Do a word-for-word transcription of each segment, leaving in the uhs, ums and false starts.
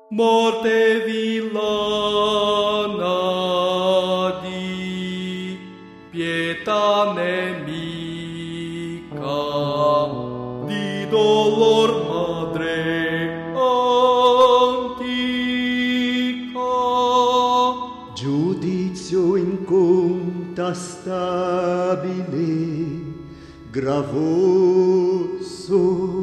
morte villana di pietà nemica, di dolor madre antica. Giudizio incontastabile, gravoso,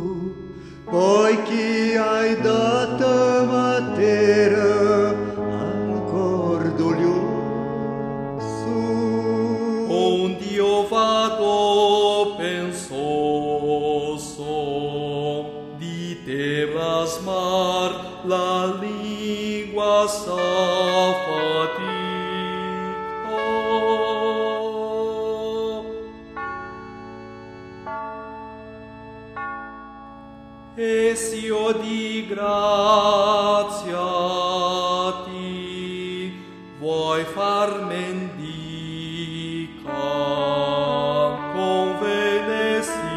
poiché hai data matera al cor doglioso. Ond'io vado pensoso di te plasmar la lingua s'affatica. E s'io di grazia ti vuoi far mendica, convenesi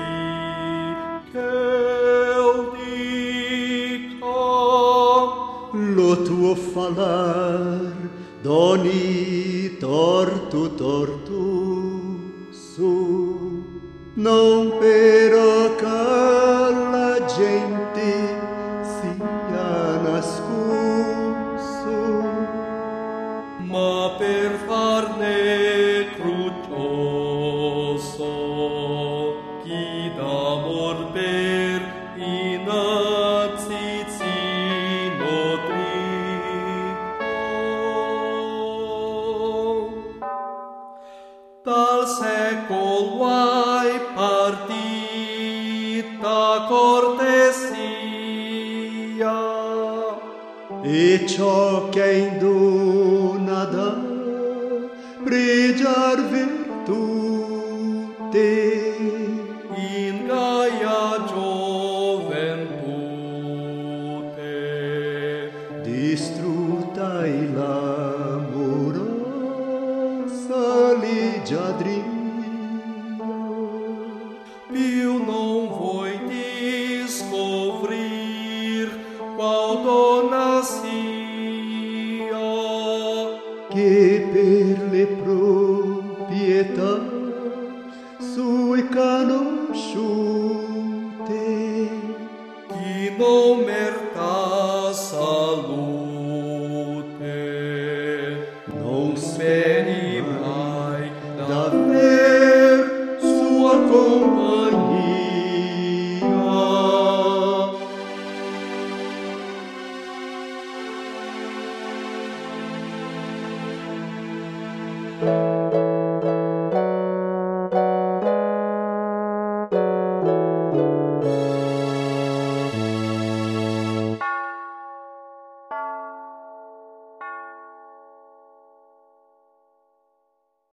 che'l dica. Lo tuo falar d'ogni torto tortoso, non però che la gente sia nascosto, ma per farne cruccioso chi d'amor per innanzi si nutrico. Dal secol hai partita cortesia, e ciò che in dona da pregiar virtute, in gaia gioventute, distrutta e l'amorosa leggiadria.